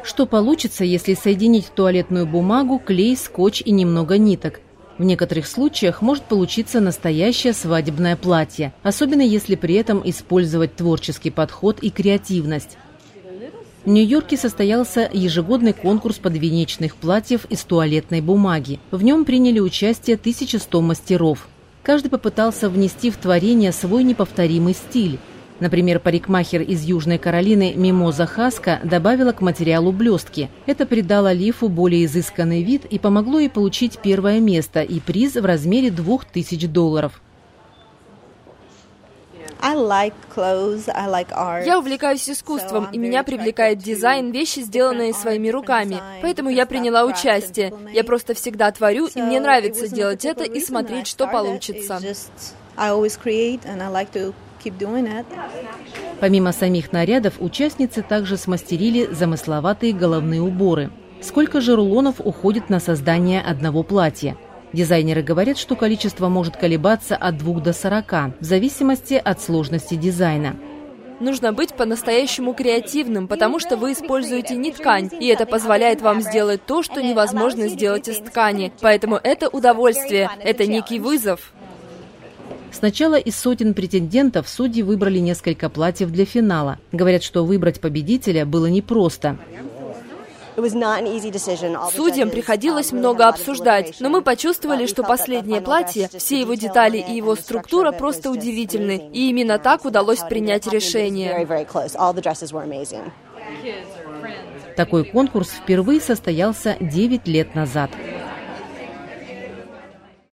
Что получится, если соединить туалетную бумагу, клей, скотч и немного ниток? В некоторых случаях может получиться настоящее свадебное платье, особенно если при этом использовать творческий подход и креативность. В Нью-Йорке состоялся ежегодный конкурс подвенечных платьев из туалетной бумаги. В нем приняли участие 1100 мастеров. Каждый попытался внести в творение свой неповторимый стиль. Например, парикмахер из Южной Каролины Мимоза Хаска добавила к материалу блестки. Это придало лифу более изысканный вид и помогло ей получить первое место и приз в размере $2000. Я увлекаюсь искусством, и меня привлекает дизайн, вещи, сделанные своими руками. Поэтому я приняла участие. Я просто всегда творю, и мне нравится делать это и смотреть, что получится. Помимо самих нарядов, участницы также смастерили замысловатые головные уборы. Сколько же рулонов уходит на создание одного платья? Дизайнеры говорят, что количество может колебаться от 2 до 40, в зависимости от сложности дизайна. Нужно быть по-настоящему креативным, потому что вы используете не ткань, и это позволяет вам сделать то, что невозможно сделать из ткани. Поэтому это удовольствие, это некий вызов. Сначала из сотен претендентов судьи выбрали несколько платьев для финала. Говорят, что выбрать победителя было непросто. Судьям приходилось много обсуждать, но мы почувствовали, что последнее платье, все его детали и его структура просто удивительны, и именно так удалось принять решение. Такой конкурс впервые состоялся 9 лет назад.